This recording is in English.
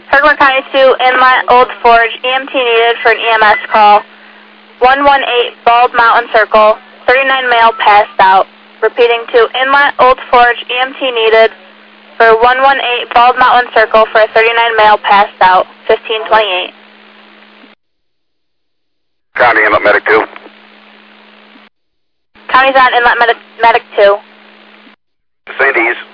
Herkimer County 2, Inlet, Old Forge, EMT needed for an EMS call. 118 Bald Mountain Circle, 39 male passed out. Repeating to Inlet, Old Forge, EMT needed for 118 Bald Mountain Circle for a 39 male passed out, 1528. County Inlet Medic 2. County's on Inlet Medic 2. St. E's.